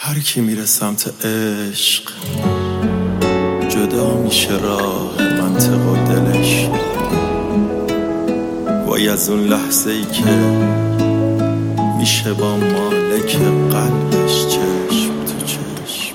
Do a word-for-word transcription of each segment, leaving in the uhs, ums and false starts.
هر کی میره سمت عشق جدا میشه راه منطق و دلش. وای از اون لحظه ای که میشه با مالک قلبش چشم تو چشم.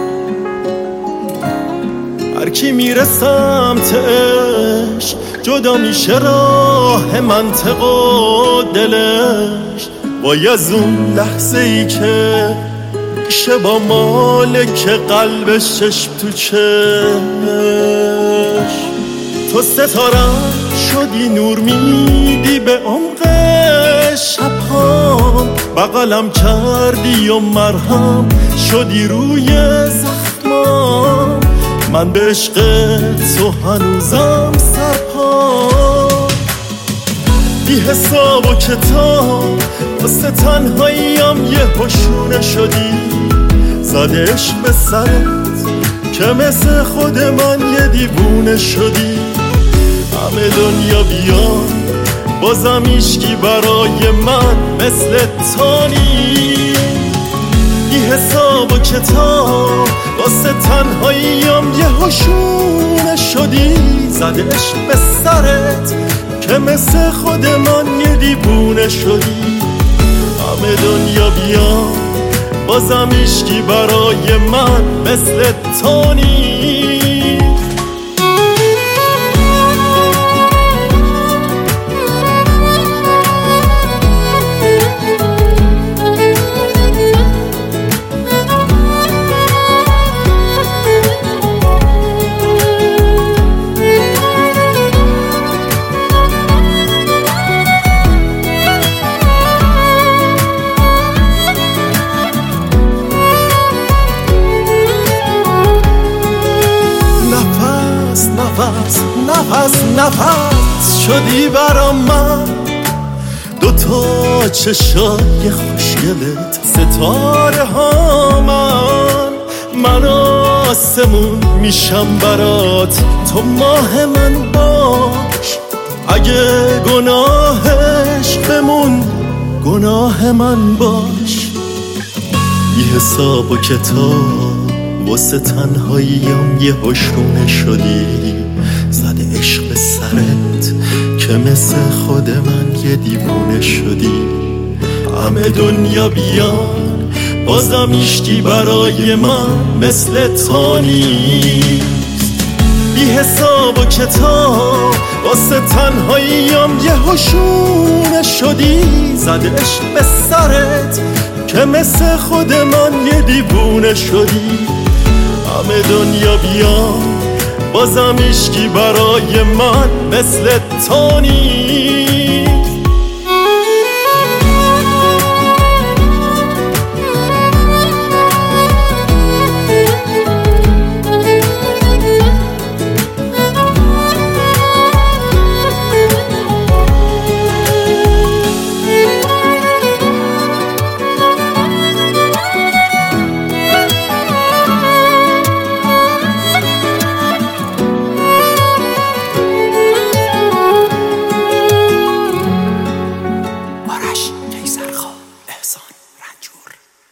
هر کی میره سمت عشق جدا میشه راه منطق و دلش. وای از اون لحظه ای که میشه با مالک قلبش چشم تو چشم. تو ستارم شدی نور میدی به عمق شبهام، بغلم کردی و مرهم شدی روی زخمام. من به عشق تو هنوزم سرپام، بی حساب و کتاب واسه تنهاییم یه هشونه شدی. زده عشق به سرت که مثل خود من یه دیوونه شدی. همه دنیا بیان بازم هیچکی برای من مثل تو نیست. بی حساب و کتاب واسه تنهاییم یه هشونه شدی. زده عشق به سرت که مثل خود من یه دیوونه شدی. همه دنیا بیان بازم هیچکی برای من مثل تو نیست. نفس نفس نفس شدی برا من، دوتا چشای خوشگلت ستاره ها. من من آسمون میشم برات، تو ماه من باش. اگه گناهش بمون گناه من باش. بی حساب و کتاب واسه تنهاییم یه هشونه شدی. زده عشق به سرت که مثل خود من یه دیوونه شدی. همه دنیا بیان بازم هیچکی برای من مثل تو نیست. بی حساب و کتاب واسه تنهاییم یه هشونه شدی. زده عشق به سرت که مثل خود من یه دیوونه شدی. همه دنیا بیان بازم هیچکی برای من مثل تو نیست.